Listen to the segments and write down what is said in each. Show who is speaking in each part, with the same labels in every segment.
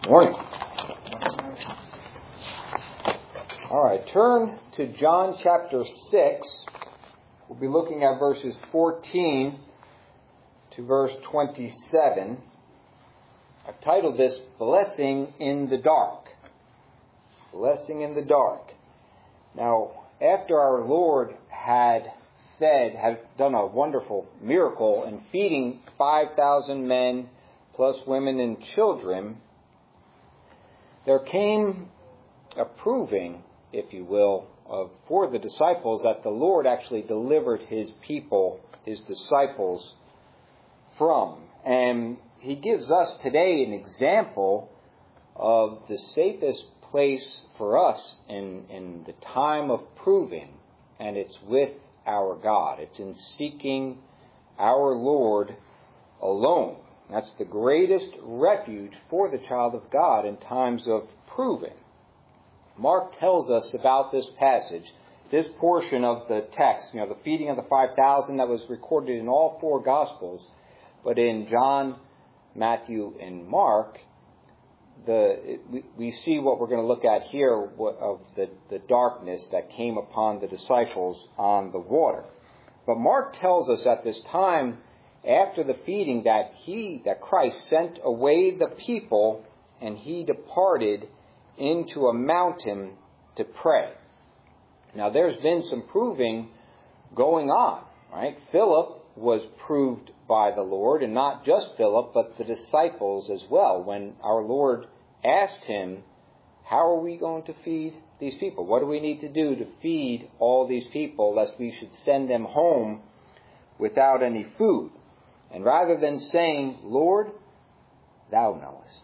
Speaker 1: Morning. All right, turn to John chapter 6. We'll be looking at verses 14 to verse 27. I've titled this, Blessing in the Dark. Blessing in the Dark. Now, after our Lord had done a wonderful miracle in feeding 5,000 men plus women and children, there came a proving, if you will, for the disciples that the Lord actually delivered His people, His disciples, from. And He gives us today an example of the safest place for us in the time of proving, and it's with our God. It's in seeking our Lord alone. That's the greatest refuge for the child of God in times of proving. Mark tells us about this passage, this portion of the text, the feeding of the 5,000 that was recorded in all four Gospels, but in John, Matthew, and Mark, we see what we're going to look at here of the darkness that came upon the disciples on the water. But Mark tells us at this time, after the feeding, that Christ sent away the people and He departed into a mountain to pray. Now there's been some proving going on, right? Philip was proved by the Lord, and not just Philip, but the disciples as well. When our Lord asked him, how are we going to feed these people? What do we need to do to feed all these people, lest we should send them home without any food? And rather than saying, Lord, Thou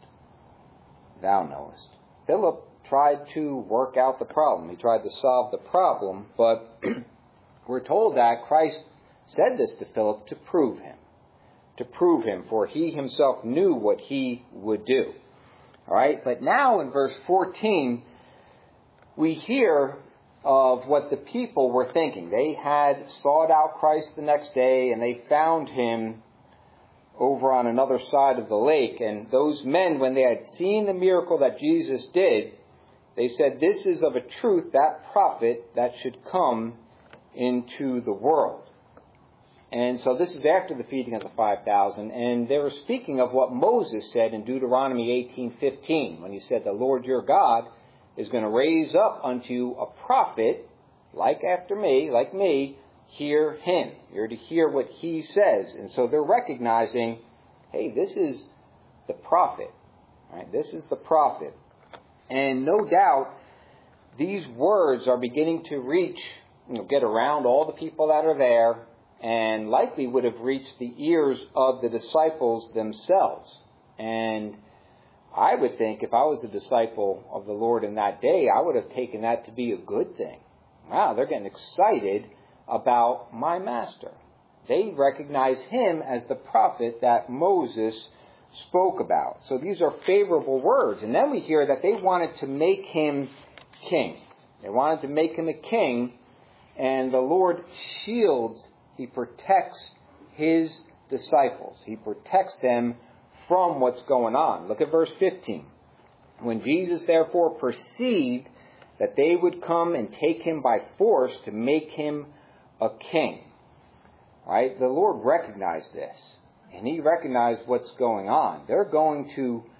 Speaker 1: knowest. Philip tried to work out the problem. He tried to solve the problem, but we're told that Christ said this to Philip to prove him, for He Himself knew what He would do. All right, but now in verse 14, we hear of what the people were thinking. They had sought out Christ the next day, and they found Him over on another side of the lake. And those men, when they had seen the miracle that Jesus did, they said, this is of a truth that prophet that should come into the world. And so this is after the feeding of the 5,000, and they were speaking of what Moses said in Deuteronomy 18:15, when he said, the Lord your God is going to raise up unto you a prophet, like me, hear him. You're to hear what he says. And so they're recognizing, hey, this is the prophet. Right? This is the prophet. And no doubt, these words are beginning to reach, get around all the people that are there, and likely would have reached the ears of the disciples themselves. And I would think if I was a disciple of the Lord in that day, I would have taken that to be a good thing. Wow, they're getting excited about my master. They recognize him as the prophet that Moses spoke about. So these are favorable words. And then we hear that they wanted to make him king. They wanted to make him a king, and the Lord shields, He protects His disciples. He protects them from what's going on. Look at verse 15. When Jesus therefore perceived that they would come and take Him by force to make Him a king. Right? The Lord recognized this. And He recognized what's going on. They're going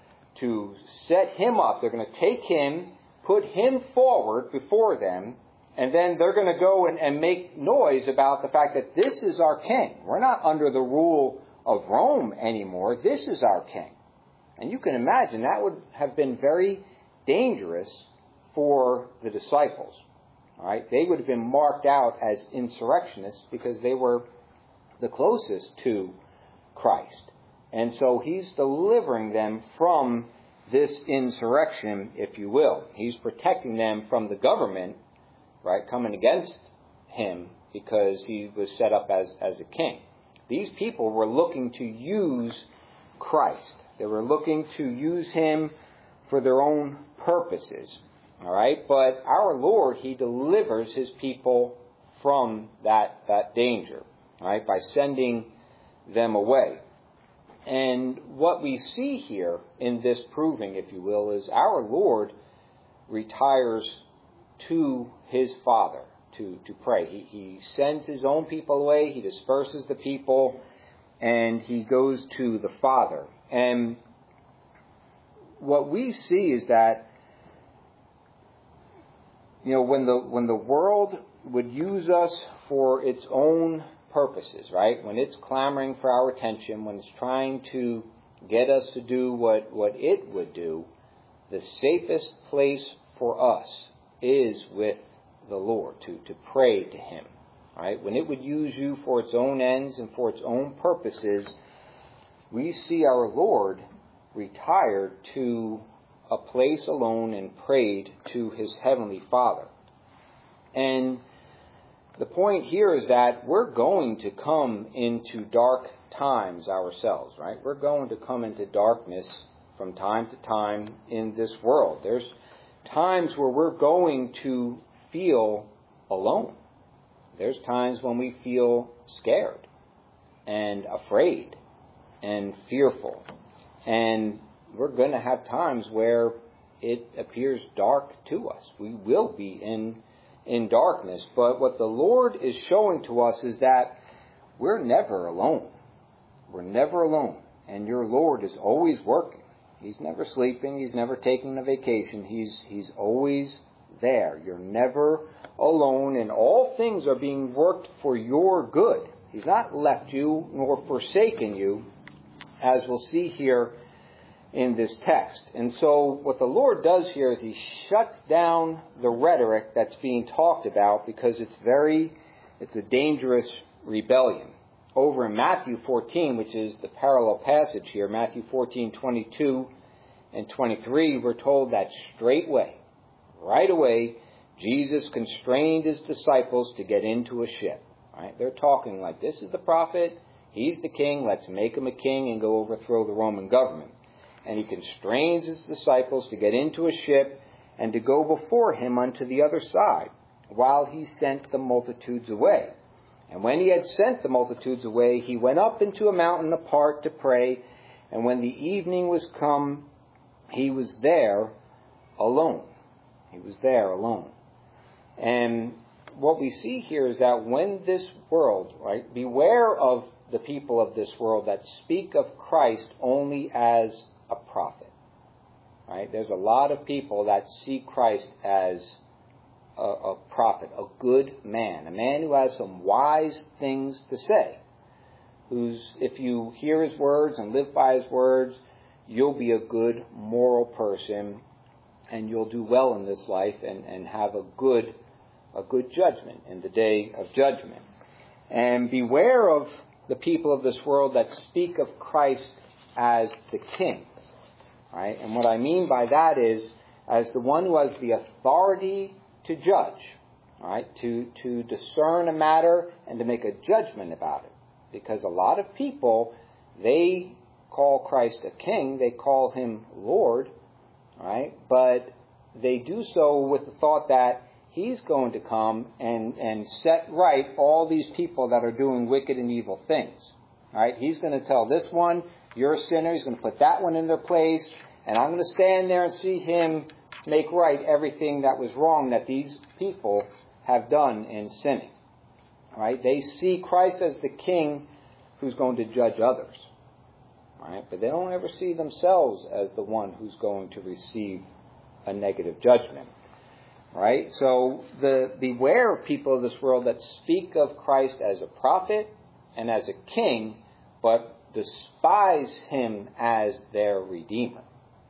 Speaker 1: to set Him up. They're going to take Him, put Him forward before them, and then they're going to go and make noise about the fact that this is our king. We're not under the rule of Rome anymore. This is our king. And you can imagine that would have been very dangerous for the disciples. All right? They would have been marked out as insurrectionists because they were the closest to Christ. And so He's delivering them from this insurrection, if you will. He's protecting them from the government, right, coming against Him because He was set up as a king. These people were looking to use Christ. They were looking to use Him for their own purposes. All right? But our Lord, He delivers His people from that danger, all right, by sending them away. And what we see here in this proving, if you will, is our Lord retires to his Father to pray. He sends his own people away, he disperses the people, and he goes to the Father. And what we see is that, when the world would use us for its own purposes, right? When it's clamoring for our attention, when it's trying to get us to do what it would do, the safest place for us is with the Lord, to pray to him, right? When it would use you for its own ends and for its own purposes, we see our Lord retired to a place alone and prayed to his heavenly Father. And the point here is that we're going to come into dark times ourselves, right? We're going to come into darkness from time to time in this world. There's times where we're going to feel alone. There's times when we feel scared and afraid and fearful. And we're going to have times where it appears dark to us. We will be in darkness. But what the Lord is showing to us is that we're never alone. We're never alone. And your Lord is always working. He's never sleeping. He's never taking a vacation. He's always there. You're never alone, and all things are being worked for your good. He's not left you nor forsaken you, as we'll see here in this text. And so what the Lord does here is he shuts down the rhetoric that's being talked about, because it's a dangerous rebellion. Over in Matthew 14, which is the parallel passage here, Matthew 14:22 and 23, we're told that straightway, right away, Jesus constrained his disciples to get into a ship. Right? They're talking like, this is the prophet, he's the king, let's make him a king and go overthrow the Roman government. And he constrains his disciples to get into a ship and to go before him unto the other side, while he sent the multitudes away. And when he had sent the multitudes away, he went up into a mountain apart to pray. And when the evening was come, he was there alone. He was there alone. And what we see here is that when this world, right, beware of the people of this world that speak of Christ only as a prophet. Right? There's a lot of people that see Christ as a prophet, a good man, a man who has some wise things to say, who's, if you hear his words and live by his words, you'll be a good moral person and you'll do well in this life and have a good judgment in the day of judgment. And beware of the people of this world that speak of Christ as the king. Right? And what I mean by that is as the one who has the authority to judge, right? To discern a matter and to make a judgment about it. Because a lot of people, they call Christ a king, they call him Lord, right? But they do so with the thought that he's going to come and set right all these people that are doing wicked and evil things. Right? He's going to tell this one, you're a sinner. He's going to put that one in their place. And I'm going to stand there and see him make right everything that was wrong that these people have done in sinning. Right? They see Christ as the king who's going to judge others. Right? But they don't ever see themselves as the one who's going to receive a negative judgment. Right? So beware of people of this world that speak of Christ as a prophet and as a king, but despise him as their Redeemer.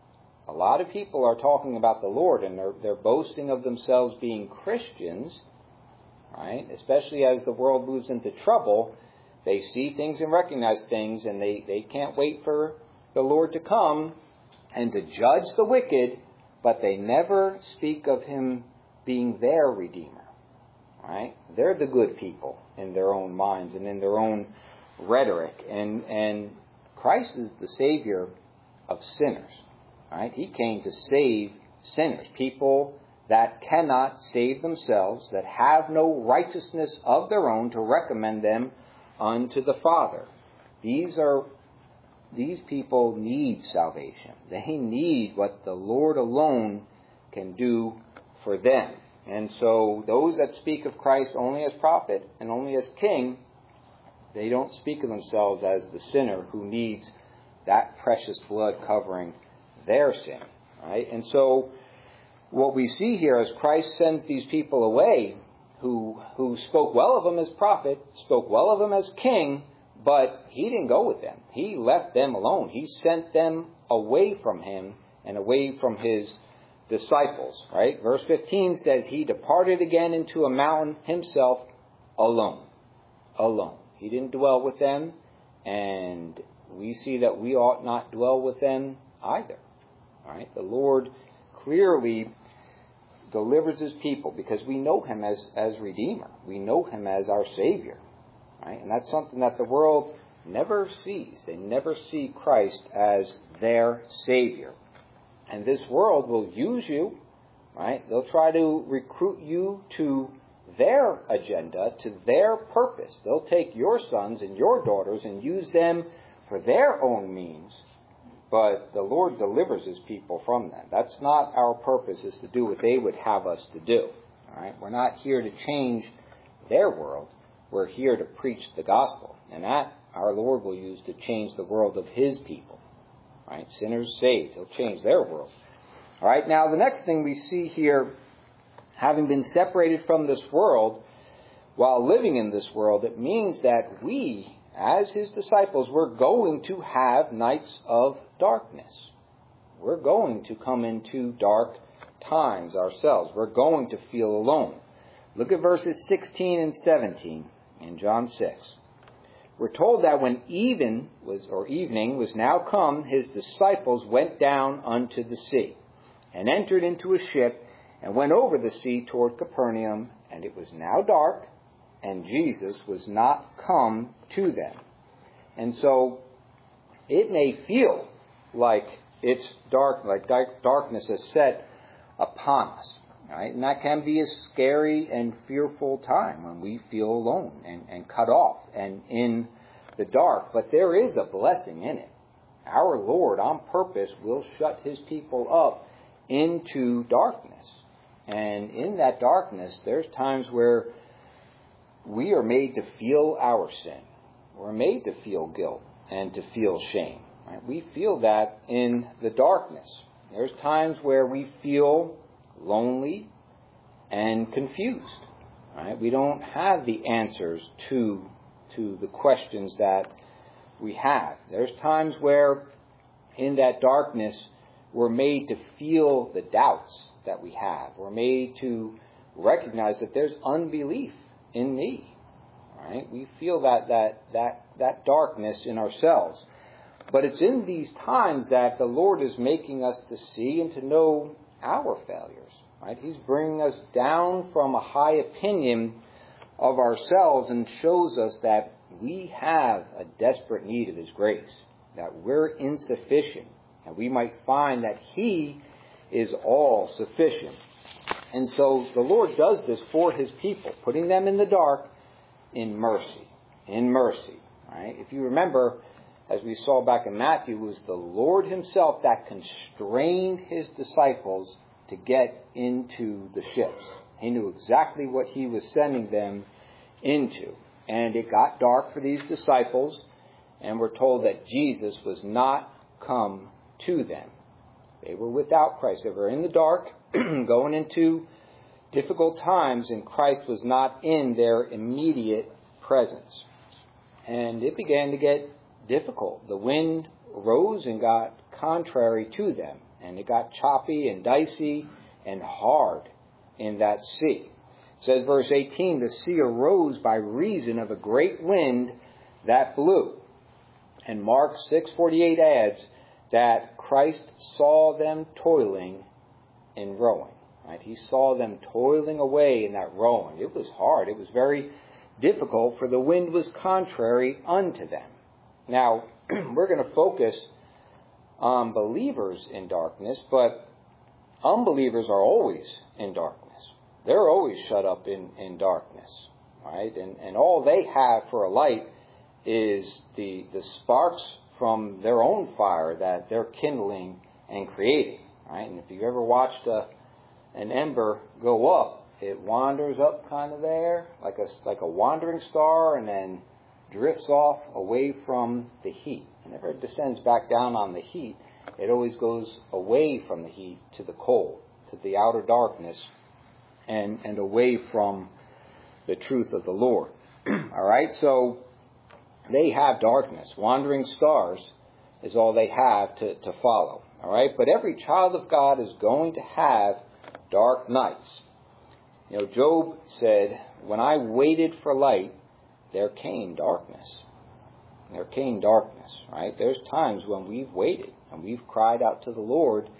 Speaker 1: A lot of people are talking about the Lord and they're boasting of themselves being Christians, right? Especially as the world moves into trouble, they see things and recognize things, and they can't wait for the Lord to come and to judge the wicked, but they never speak of him being their Redeemer, right? They're the good people in their own minds and in their own rhetoric. And Christ is the Savior of sinners, right? He came to save sinners, people that cannot save themselves, that have no righteousness of their own to recommend them unto the Father. These are these people need salvation. They need what the Lord alone can do for them. And so those that speak of Christ only as prophet and only as king, they don't speak of themselves as the sinner who needs that precious blood covering their sin. Right? And so what we see here as Christ sends these people away who spoke well of him as prophet, spoke well of him as king, but he didn't go with them. He left them alone. He sent them away from him and away from his disciples. Right? Verse 15 says he departed again into a mountain himself alone. Alone. He didn't dwell with them, and we see that we ought not dwell with them either. Right? The Lord clearly delivers his people because we know him as Redeemer. We know him as our Savior. Right? And that's something that the world never sees. They never see Christ as their Savior. And this world will use you. Right? They'll try to recruit you to their agenda, to their purpose. They'll take your sons and your daughters and use them for their own means. But the Lord delivers his people from that. That's not our purpose, is to do what they would have us to do. All right? We're not here to change their world. We're here to preach the gospel. And that our Lord will use to change the world of his people. All right? Sinners saved. He'll change their world. All right? Now, the next thing we see here, having been separated from this world, while living in this world, it means that we, as his disciples, we're going to have nights of darkness. We're going to come into dark times ourselves. We're going to feel alone. Look at verses 16 and 17 in John 6. We're told that when evening was now come, his disciples went down unto the sea, and entered into a ship, and went over the sea toward Capernaum, and it was now dark, and Jesus was not come to them. And so it may feel like it's dark, like darkness is set upon us. Right? And that can be a scary and fearful time when we feel alone and cut off and in the dark. But there is a blessing in it. Our Lord, on purpose, will shut his people up into darkness. And in that darkness, there's times where we are made to feel our sin. We're made to feel guilt and to feel shame. Right? We feel that in the darkness. There's times where we feel lonely and confused. Right? We don't have the answers to the questions that we have. There's times where in that darkness we're made to feel the doubts that we have. We're made to recognize that there's unbelief in me. Right? We feel that darkness in ourselves. But it's in these times that the Lord is making us to see and to know our failures. Right? He's bringing us down from a high opinion of ourselves and shows us that we have a desperate need of his grace, that we're insufficient, and we might find that he is all sufficient. And so the Lord does this for his people, putting them in the dark in mercy. In mercy. Right? If you remember, as we saw back in Matthew, it was the Lord himself that constrained his disciples to get into the ships. He knew exactly what he was sending them into. And it got dark for these disciples, and we're told that Jesus was not come to them. They were without Christ. They were in the dark, going into difficult times, and Christ was not in their immediate presence. And it began to get difficult. The wind rose and got contrary to them, and it got choppy and dicey and hard in that sea. It says, verse 18, the sea arose by reason of a great wind that blew. And Mark 6:48 adds that Christ saw them toiling in rowing. Right? He saw them toiling away in that rowing. It was hard. It was very difficult, for the wind was contrary unto them. Now, we're going to focus on believers in darkness, but unbelievers are always in darkness. They're always shut up in darkness. Right? And all they have for a light is the sparks from their own fire that they're kindling and creating. Right? And if you've ever watched an ember go up, it wanders up kind of there, like a wandering star, and then drifts off away from the heat. It never descends back down on the heat. It always goes away from the heat to the cold, to the outer darkness, and away from the truth of the Lord. All right, so they have darkness. Wandering stars is all they have to follow. All right, but every child of God is going to have dark nights. You know, Job said, when I waited for light, there came darkness. There came darkness, right? There's times when we've waited and we've cried out to the Lord,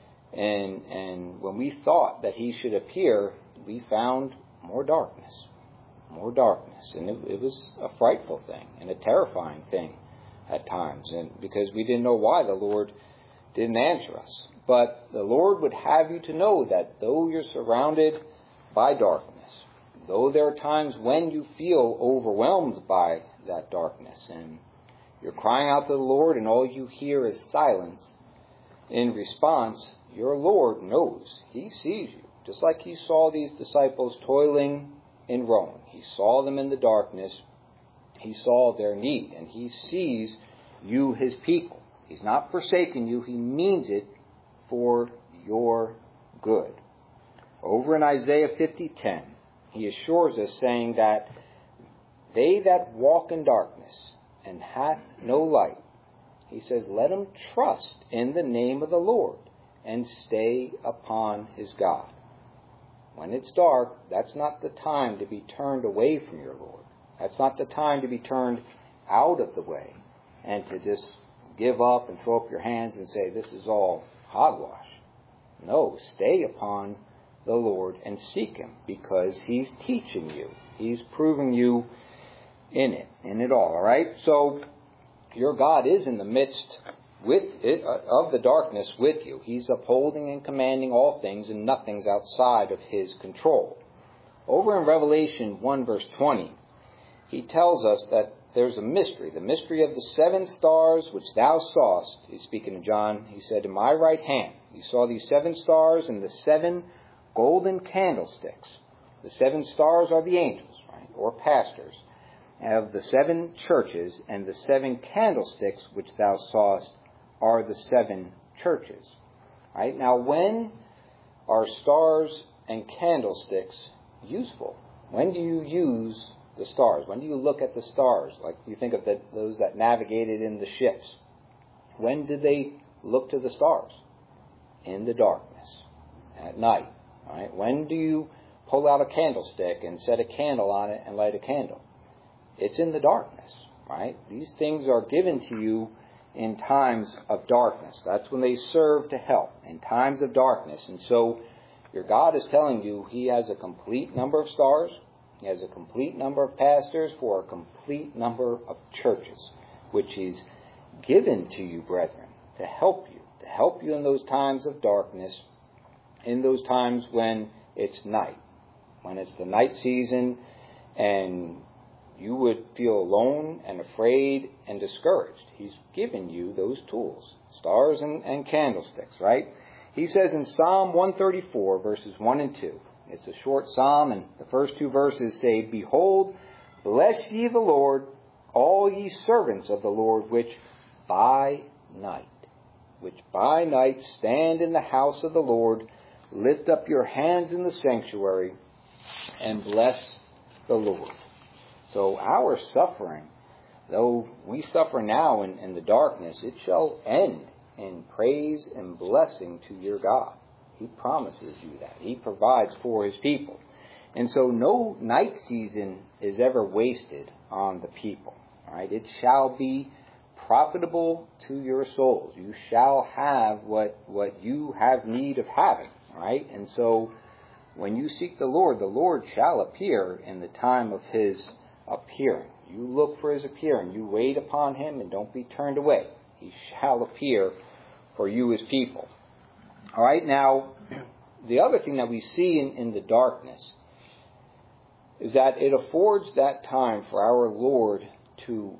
Speaker 1: and when we thought that He should appear, we found more darkness. More darkness. And it was a frightful thing and a terrifying thing at times, and because we didn't know why the Lord didn't answer us. But the Lord would have you to know that though you're surrounded by darkness, though there are times when you feel overwhelmed by that darkness and you're crying out to the Lord and all you hear is silence, in response, your Lord knows. He sees you. Just like He saw these disciples toiling in Rome. He saw them in the darkness. He saw their need, and He sees you, His people. He's not forsaken you. He means it for your good. Over in Isaiah 50:10, He assures us, saying that they that walk in darkness and hath no light, He says, let them trust in the name of the Lord and stay upon His God. When it's dark, that's not the time to be turned away from your Lord. That's not the time to be turned out of the way and to just give up and throw up your hands and say, this is all hogwash. No, stay upon the Lord and seek Him, because He's teaching you. He's proving you in it all right? So your God is in the midst of the darkness with you. He's upholding and commanding all things, and nothing's outside of His control. Over in Revelation 1 verse 20, He tells us that there's a mystery, the mystery of the 7 stars which thou sawest. He's speaking to John. He said, in my right hand, you saw these 7 stars and the 7 golden candlesticks. The 7 stars are the angels, right, or pastors of the 7 churches, and the 7 candlesticks which thou sawest are the 7 churches. Right? Now, when are stars and candlesticks useful? When do you use the stars? When do you look at the stars? Like you think of those that navigated in the ships. When did they look to the stars? In the darkness, at night. Right? When do you pull out a candlestick and set a candle on it and light a candle? It's in the darkness, right? These things are given to you in times of darkness. That's when they serve to help, in times of darkness. And so your God is telling you He has a complete number of stars. He has a complete number of pastors for a complete number of churches, which He's given to you, brethren, to help you in those times of darkness, in those times when it's night, when it's the night season and you would feel alone and afraid and discouraged. He's given you those tools, stars and candlesticks, right? He says in Psalm 134, verses 1 and 2, it's a short psalm, and the first 2 verses say, behold, bless ye the Lord, all ye servants of the Lord, which by night stand in the house of the Lord, lift up your hands in the sanctuary, and bless the Lord. So our suffering, though we suffer now in the darkness, it shall end in praise and blessing to your God. He promises you that. He provides for His people. And so no night season is ever wasted on the people. All right? It shall be profitable to your souls. You shall have what you have need of having. All right? And so when you seek the Lord shall appear in the time of His appearing. You look for His appearing. You wait upon Him and don't be turned away. He shall appear for you, His people. All right, now, the other thing that we see in the darkness is that it affords that time for our Lord to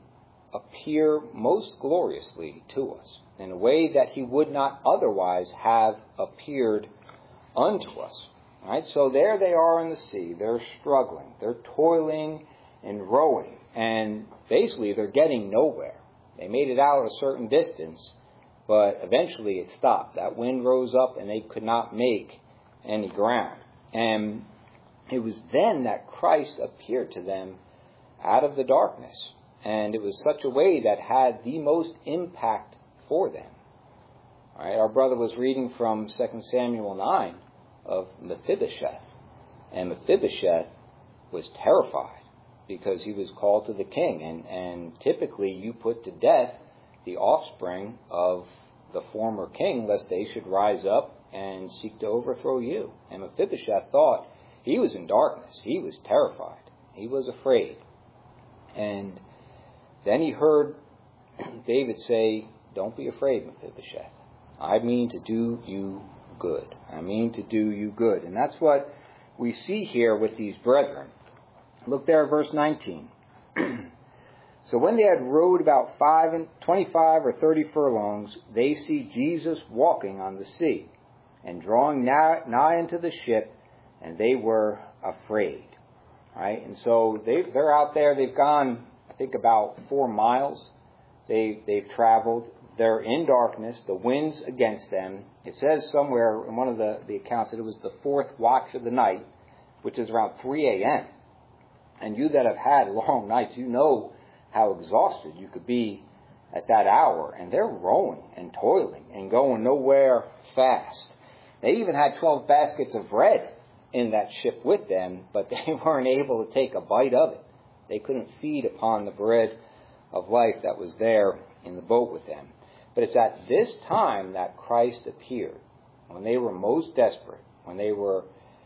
Speaker 1: appear most gloriously to us in a way that he would not otherwise have appeared unto us. Right? So there they are in the sea. They're struggling. They're toiling and rowing. And basically they're getting nowhere. They made it out a certain distance, but eventually it stopped. That wind rose up and they could not make any ground. And it was then that Christ appeared to them out of the darkness. And it was such a way that had the most impact for them. All right, our brother was reading from 2 Samuel 9 of Mephibosheth. And Mephibosheth was terrified because he was called to the king. And typically you put to death the offspring of the former king, lest they should rise up and seek to overthrow you. And Mephibosheth thought he was in darkness. He was terrified. He was afraid. And then he heard David say, "Don't be afraid, Mephibosheth. I mean to do you good. I mean to do you good." And that's what we see here with these brethren. Look there at verse 19. So when they had rowed about 25 or 30 furlongs, they see Jesus walking on the sea and drawing nigh into the ship, and they were afraid. Right? And so they're out there. They've gone, I think, about 4 miles. They've traveled. They're in darkness. The wind's against them. It says somewhere in one of the accounts that it was the 4th watch of the night, which is around 3 a.m. And you that have had long nights, you know how exhausted you could be at that hour. And they're rowing and toiling and going nowhere fast. They even had 12 baskets of bread in that ship with them, but they weren't able to take a bite of it. They couldn't feed upon the bread of life that was there in the boat with them. But it's at this time that Christ appeared, when they were most desperate, when they were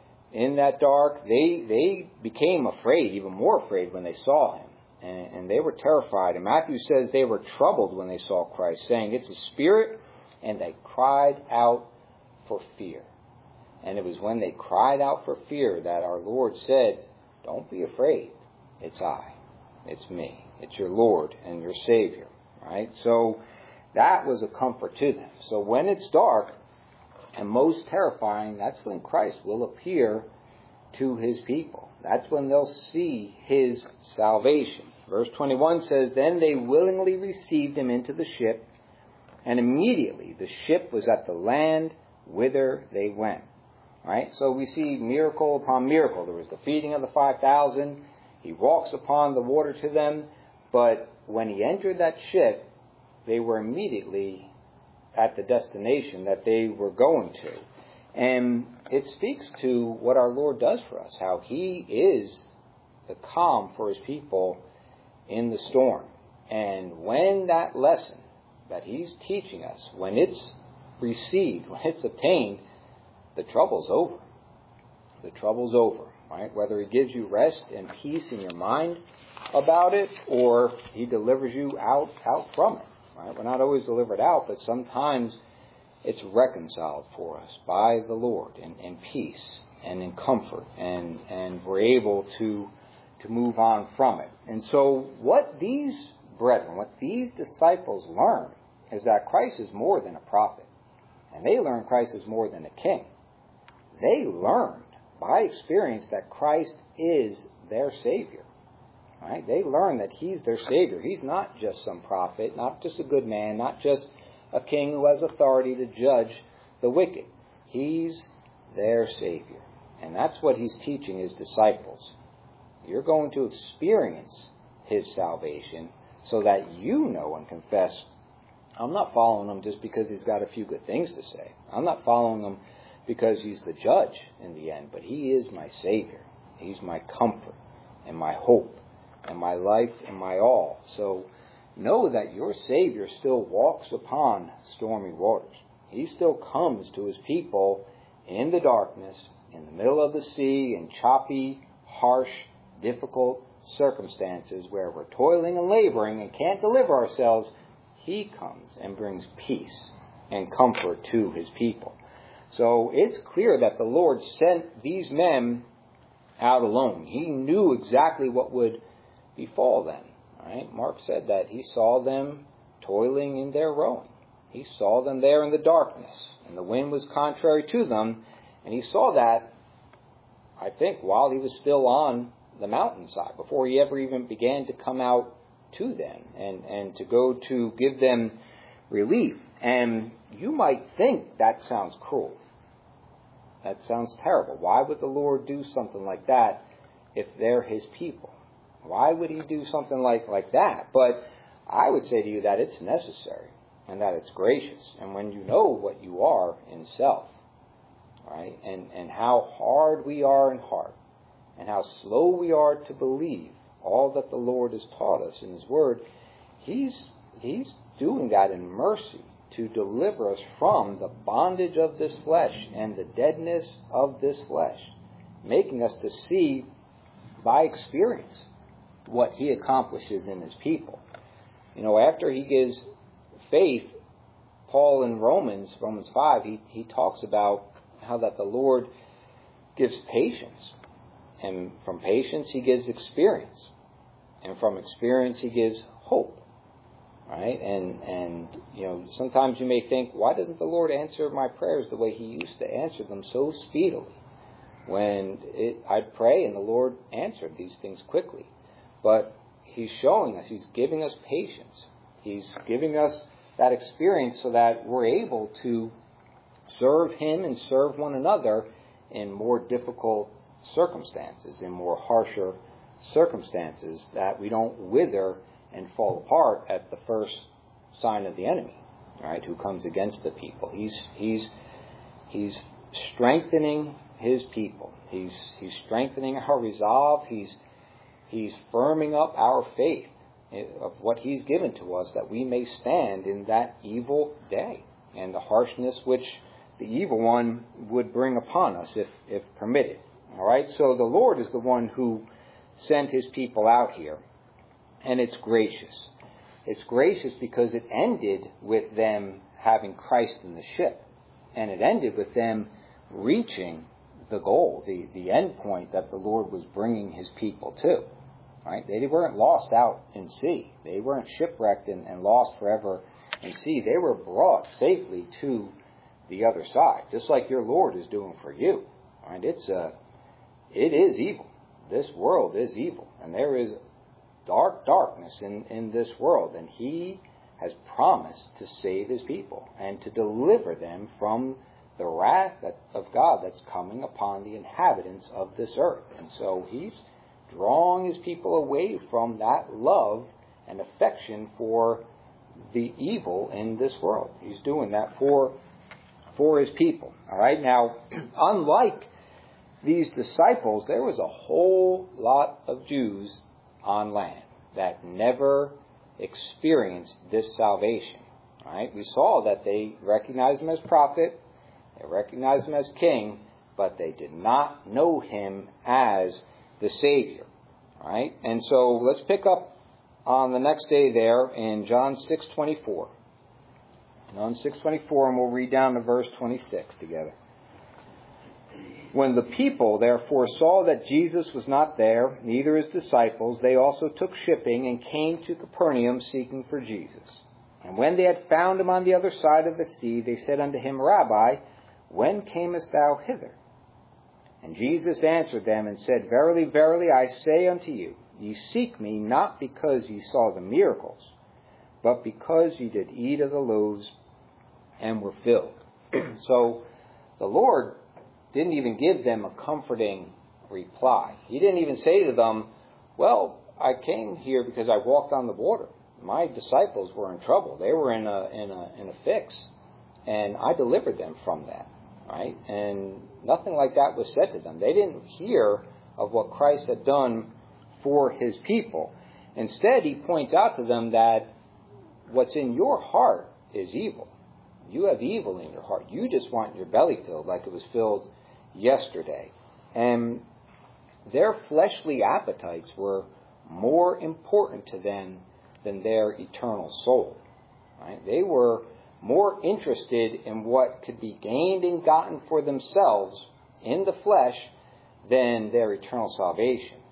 Speaker 1: in that dark. They became afraid, even more afraid when they saw him. And they were terrified. And Matthew says they were troubled when they saw Christ, saying, "It's a spirit," and they cried out for fear. And it was when they cried out for fear that our Lord said, "Don't be afraid. It's I. It's me. It's your Lord and your Savior." Right? So that was a comfort to them. So when it's dark and most terrifying, that's when Christ will appear to his people. That's when they'll see his salvation. Verse 21 says, "Then they willingly received him into the ship, and immediately the ship was at the land whither they went." Right? So we see miracle upon miracle. There was the feeding of the 5,000. He walks upon the water to them. But when he entered that ship, they were immediately at the destination that they were going to. And it speaks to what our Lord does for us, how he is the calm for his people in the storm. And when that lesson that he's teaching us, when it's received, when it's obtained, the trouble's over. The trouble's over, right? Whether he gives you rest and peace in your mind about it, or he delivers you out from it. Right? We're not always delivered out, but sometimes it's reconciled for us by the Lord in peace and in comfort, and we're able to move on from it. And so what these brethren, what these disciples learn is that Christ is more than a prophet. And they learn Christ is more than a king. They learned by experience that Christ is their Savior. Right? They learn that he's their Savior. He's not just some prophet, not just a good man, not just a king who has authority to judge the wicked. He's their Savior. And that's what he's teaching his disciples. You're going to experience his salvation so that you know and confess, I'm not following him just because he's got a few good things to say. I'm not following him because he's the judge in the end, but he is my Savior. He's my comfort and my hope and my life and my all. So know that your Savior still walks upon stormy waters. He still comes to his people in the darkness, in the middle of the sea, in choppy, harsh, difficult circumstances where we're toiling and laboring and can't deliver ourselves. He comes and brings peace and comfort to his people. So it's clear that the Lord sent these men out alone. He knew exactly what would befall them. Right? Mark said that he saw them toiling in their rowing. He saw them there in the darkness, and the wind was contrary to them, and he saw that, I think, while he was still on the mountainside, before he ever even began to come out to them and to go to give them relief. And you might think that sounds cruel. That sounds terrible. Why would the Lord do something like that if they're his people? Why would he do something like that? But I would say to you that it's necessary and that it's gracious. And when you know what you are in self, right, and how hard we are in heart, and how slow we are to believe all that the Lord has taught us in his word, he's doing that in mercy to deliver us from the bondage of this flesh and the deadness of this flesh, making us to see by experience what he accomplishes in his people. You know, after he gives faith, Paul in Romans 5, he talks about how that the Lord gives patience. And from patience he gives experience. And from experience he gives hope. Right? And you know, sometimes you may think, why doesn't the Lord answer my prayers the way he used to answer them so speedily? When I'd pray and the Lord answered these things quickly. But he's showing us, he's giving us patience. He's giving us that experience so that we're able to serve him and serve one another in more difficult circumstances, in more harsher circumstances, that we don't wither and fall apart at the first sign of the enemy, right, who comes against the people. He's strengthening his people. He's strengthening our resolve. He's firming up our faith of what he's given to us, that we may stand in that evil day and the harshness which the evil one would bring upon us if permitted. All right, so the Lord is the one who sent his people out here, and it's gracious. It's gracious because it ended with them having Christ in the ship, and it ended with them reaching the goal, the end point that the Lord was bringing his people to. Right? They weren't lost out in sea. They weren't shipwrecked and lost forever in sea. They were brought safely to the other side, just like your Lord is doing for you. Right? It is evil. This world is evil, and there is darkness in this world, and he has promised to save his people and to deliver them from the wrath of God that's coming upon the inhabitants of this earth. And so he's drawing his people away from that love and affection for the evil in this world. He's doing that for his people. All right. Now, unlike these disciples, there was a whole lot of Jews on land that never experienced this salvation. All right. We saw that they recognized him as prophet, they recognized him as king, but they did not know him as the Savior. All right. And so let's pick up on the next day there in John 6:24. John 6:24, and we'll read down to verse 26 together. When the people therefore saw that Jesus was not there, neither his disciples, they also took shipping and came to Capernaum seeking for Jesus. And when they had found him on the other side of the sea, they said unto him, Rabbi, when camest thou hither? And Jesus answered them and said, Verily, verily, I say unto you, ye seek me not because ye saw the miracles, but because ye did eat of the loaves and were filled. So the Lord didn't even give them a comforting reply. He didn't even say to them, well, I came here because I walked on the water. My disciples were in trouble. They were in a fix, and I delivered them from that. Right? And nothing like that was said to them. They didn't hear of what Christ had done for his people. Instead, he points out to them that what's in your heart is evil. You have evil in your heart. You just want your belly filled like it was filled yesterday. And their fleshly appetites were more important to them than their eternal soul. Right? They were more interested in what could be gained and gotten for themselves in the flesh than their eternal salvation.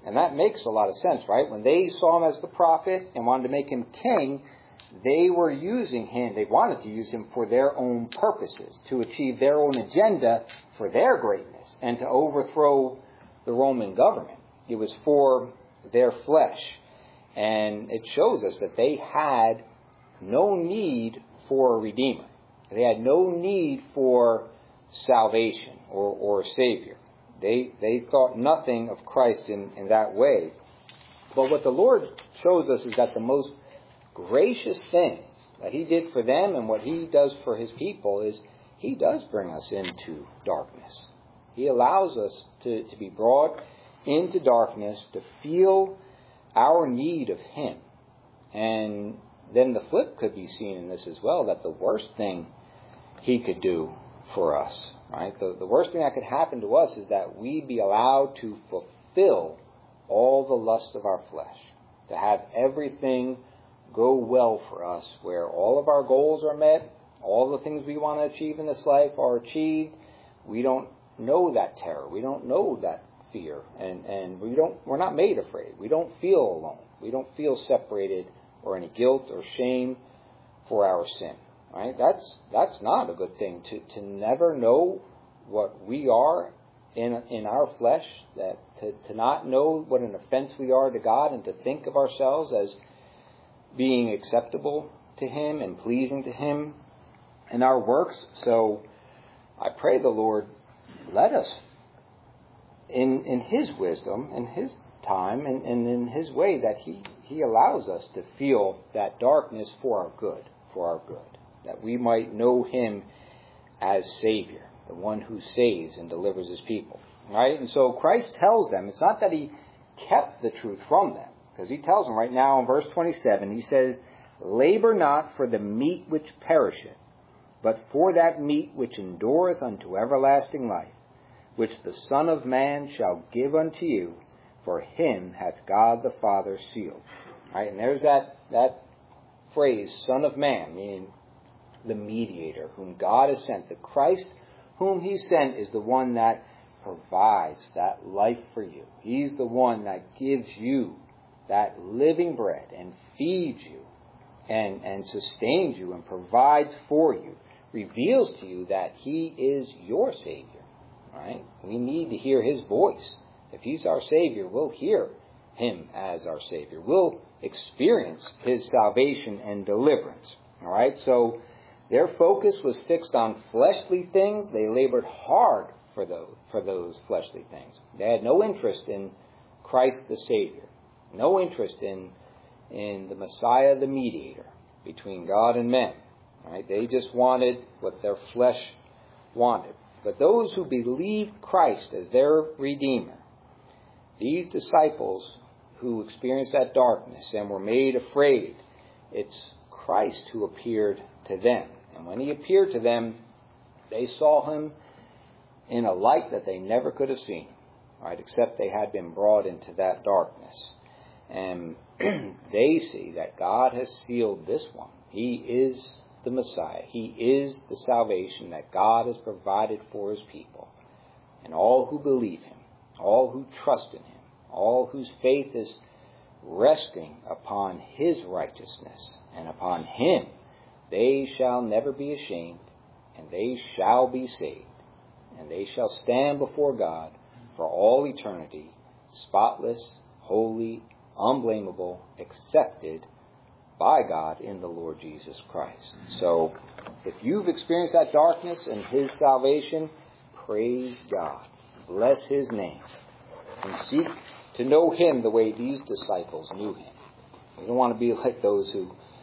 Speaker 1: And that makes a lot of sense, right? When they saw him as the prophet and wanted to make him king, they were using him. They wanted to use him for their own purposes, to achieve their own agenda for their greatness and to overthrow the Roman government. It was for their flesh. And it shows us that they had no need for a redeemer. They had no need for salvation or a savior. They thought nothing of Christ in that way. But what the Lord shows us is that the most gracious thing that he did for them and what he does for his people is he does bring us into darkness. He allows us to be brought into darkness, to feel our need of him. And then the flip could be seen in this as well, that the worst thing he could do for us, right? The worst thing that could happen to us is that we be allowed to fulfill all the lusts of our flesh, to have everything go well for us, where all of our goals are met, all the things we want to achieve in this life are achieved. We don't know that terror. We don't know that fear, and we're not made afraid. We don't feel alone. We don't feel separated or any guilt or shame for our sin. Right? That's not a good thing, to never know what we are in our flesh, that to not know what an offense we are to God, and to think of ourselves as being acceptable to him and pleasing to him in our works. So I pray the Lord let us, in his wisdom, in his time, and in his way, that he allows us to feel that darkness for our good, that we might know him as Savior, the one who saves and delivers his people. Right? And so Christ tells them, it's not that he kept the truth from them, because he tells them right now in verse 27, he says, "Labor not for the meat which perisheth, but for that meat which endureth unto everlasting life, which the Son of Man shall give unto you, for him hath God the Father sealed." Right? And there's that phrase, Son of Man, meaning the mediator whom God has sent. The Christ whom he sent is the one that provides that life for you. He's the one that gives you that living bread and feeds you and sustains you and provides for you, reveals to you that he is your Savior. Right? We need to hear his voice. If he's our Savior, we'll hear him as our Savior. We'll experience his salvation and deliverance. All right? So their focus was fixed on fleshly things. They labored hard for those fleshly things. They had no interest in Christ the Savior, no interest in the Messiah, the mediator between God and men. Right? They just wanted what their flesh wanted. But those who believed Christ as their Redeemer, these disciples who experienced that darkness and were made afraid, it's Christ who appeared to them. And when he appeared to them, they saw him in a light that they never could have seen, right, except they had been brought into that darkness. And they see that God has sealed this one. He is the Messiah. He is the salvation that God has provided for his people. And all who believe him, all who trust in him, all whose faith is resting upon his righteousness and upon him, they shall never be ashamed, and they shall be saved, and they shall stand before God for all eternity, spotless, holy, unblameable, accepted by God in the Lord Jesus Christ. So, if you've experienced that darkness and his salvation, praise God. Bless his name. And seek to know him the way these disciples knew him. We don't want to be like those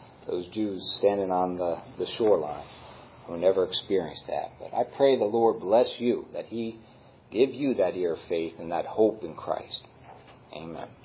Speaker 1: Jews standing on the shoreline who never experienced that. But I pray the Lord bless you, that he give you that ear of faith and that hope in Christ. Amen.